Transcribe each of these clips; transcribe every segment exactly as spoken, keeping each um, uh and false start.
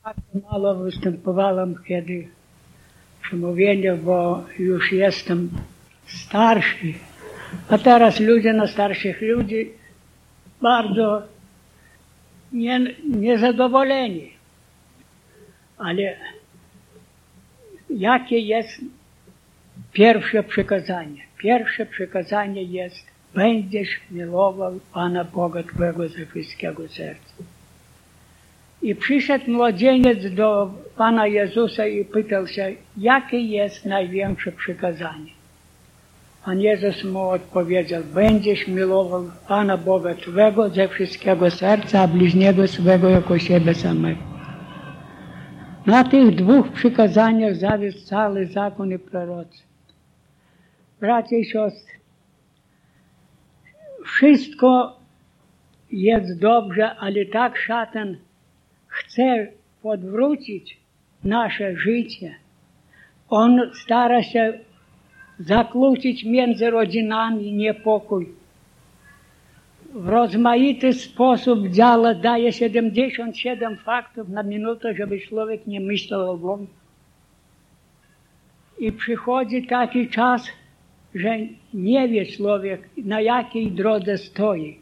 Tak mało występowałem kiedy przemówienia, bo już jestem starszy. A teraz ludzie na starszych ludzi bardzo nie, niezadowoleni. Ale jakie jest pierwsze przykazanie? Pierwsze przykazanie jest: będziesz miłował Pana Boga Twego ze wszystkiego serca. I przyszedł młodzieniec do Pana Jezusa i pytał się, jakie jest największe przykazanie. Pan Jezus mu odpowiedział: będziesz miłował Pana Boga Twego ze wszystkiego serca, a bliźniego swego jako siebie samego. Na tych dwóch przykazaniach zawisł cały zakon i prorocy. Bracia i siostry, wszystko jest dobrze, ale tak szatan chce podwrócić nasze życie. On stara się zakłócić między rodzinami niepokój. W rozmaity sposób działa, daje siedemdziesiąt siedem faktów na minutę, żeby człowiek nie myślał o Bogu. I przychodzi taki czas, że nie wie człowiek, na jakiej drodze stoi.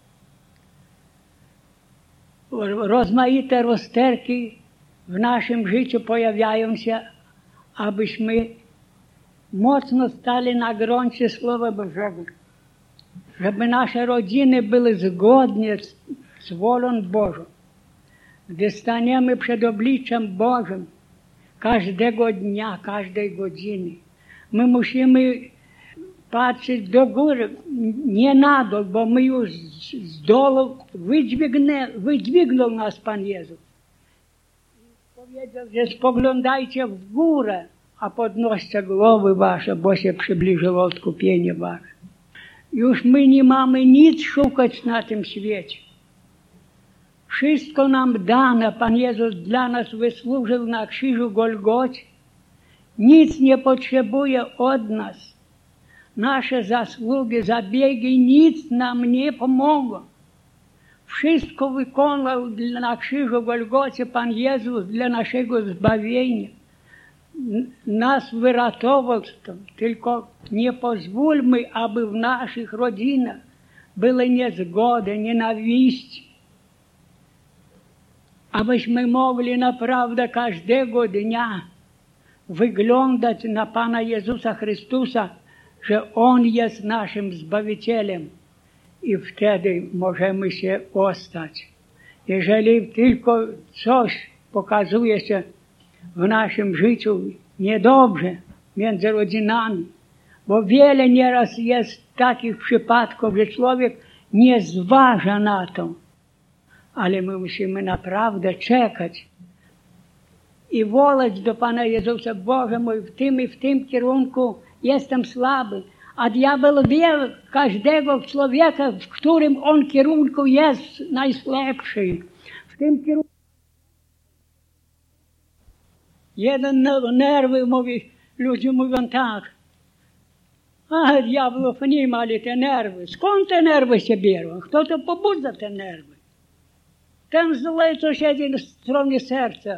Rozmaite rozterki w naszym życiu pojawiają się, abyśmy mocno stali na gruncie Słowa Bożego. Żeby nasze rodziny były zgodne z, z wolą Bożą. Gdy staniemy przed obliczem Bożym każdego dnia, każdej godziny, my musimy patrzeć do góry, nie na dół, bo my już z dołu wydźwignął nas Pan Jezus. Powiedział, że spoglądajcie w górę, a podnoście głowy wasze, bo się przybliżyło odkupienie wasze. Już my nie mamy nic szukać na tym świecie. Wszystko nam dane, Pan Jezus dla nas wysłużył na krzyżu Golgocie. Nic nie potrzebuje od nas. Nasze zasługi, zabiegi nic nam nie pomogą. Wszystko wykonał na krzyżu Golgocie Pan Jezus dla naszego zbawienia. Nas wyratował stąd, tylko nie pozwólmy, aby w naszych rodzinach były niezgody, nienawiści. Abyśmy mogli naprawdę każdego dnia wyglądać na Pana Jezusa Chrystusa, że On jest naszym Zbawicielem i wtedy możemy się ostać. Jeżeli tylko coś pokazuje się w naszym życiu niedobrze między rodzinami, bo wiele nieraz jest takich przypadków, że człowiek nie zważa na to, ale my musimy naprawdę czekać i wołać do Pana Jezusa: Boże mój, w tym i w tym kierunku jestem słaby, a diabeł wie każdego człowieka, w którym on kierunku jest najsłabszy. W tym kierunku jeden nerwy mówi, ludzie mówią tak: a diabłów nie ma, ale te nerwy. Skąd te nerwy się biorą? Kto to pobudza te nerwy? Ten zły, co siedzi na stronie serca.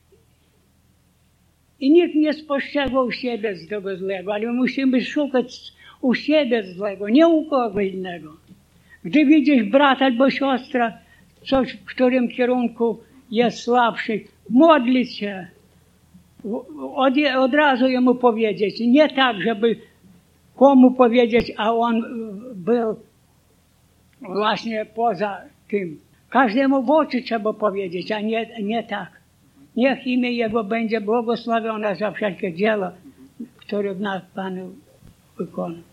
I nikt nie spostrzegł u siebie z tego złego, ale musimy szukać u siebie złego, nie u kogo innego. Gdy widzisz brata albo siostra, coś w którym kierunku jest słabszy, modlić się. Od, od razu jemu powiedzieć. Nie tak, żeby komu powiedzieć, a on był właśnie poza tym. Każdemu w oczy trzeba powiedzieć, a nie, nie tak. Niech imię Jego będzie błogosławione za wszelkie dzieło, które w nas Pan wykona.